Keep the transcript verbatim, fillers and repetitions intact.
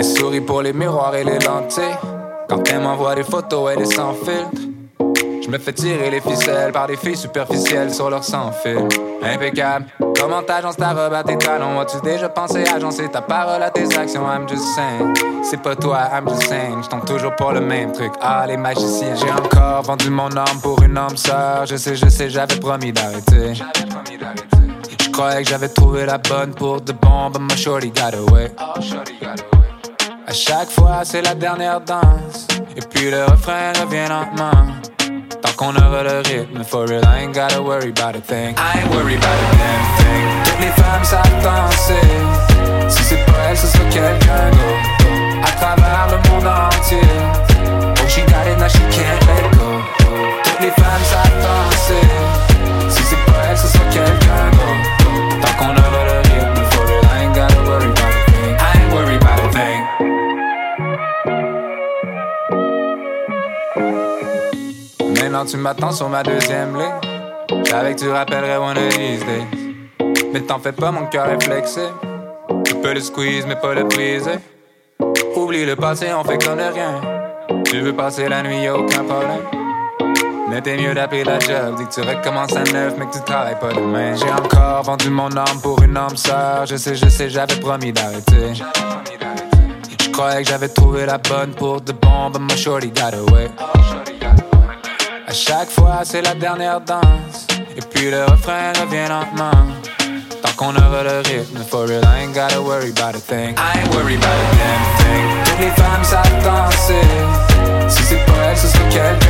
Elle sourit pour les miroirs et les lentilles. Quand elle m'envoie des photos, elle est sans filtre. Je me fais tirer les ficelles par des filles superficielles sur leur sans-fil. Impeccable, comment t'agences ta robe à tes talons? As-tu déjà pensé agencer ta parole à tes actions? I'm just saying, c'est pas toi, I'm just saying. J'tombe toujours pour le même truc, ah les magiciens. J'ai encore vendu mon âme pour une âme sœur. Je sais, je sais, j'avais promis d'arrêter. Je croyais que j'avais trouvé la bonne pour de bon, but my shorty got away. À chaque fois c'est la dernière danse, et puis le refrain revient lentement. Tant qu'on aura le rythme, for real, I ain't gotta worry about a thing. I ain't worried about a damn thing. Toutes les femmes savent danser. Si c'est pas elle, ce sera quelqu'un d'autre. À travers le monde entier. Oh, she got it, now she can't let go. Toutes les femmes savent danser. Si c'est pas elle, ce sera quelqu'un d'autre. Tant qu'on aura le rythme, for real, I ain't gotta worry about a thing. I ain't worried about a thing. Maintenant tu m'attends sur ma deuxième ligne. J'avais que tu rappellerais one of these days. Mais t'en fais pas, mon cœur est flexible. Tu peux le squeeze mais pas le briser. Oublie le passé, on fait comme de rien. Tu veux passer la nuit, y'a aucun problème. Mais t'es mieux d'appeler la job. Dis que tu recommences à neuf mais que tu travailles pas demain. J'ai encore vendu mon âme pour une âme sœur. Je sais, je sais, j'avais promis d'arrêter. Je croyais que j'avais trouvé la bonne pour de bon, but my shorty got away. À chaque fois c'est la dernière danse, et puis le refrain revient lentement. Tant qu'on aura le rythme, for real, I ain't gotta worry about a thing. I ain't worried about a damn thing. Toutes les femmes savent danser. Si c'est pas elle, ce sera quelqu'un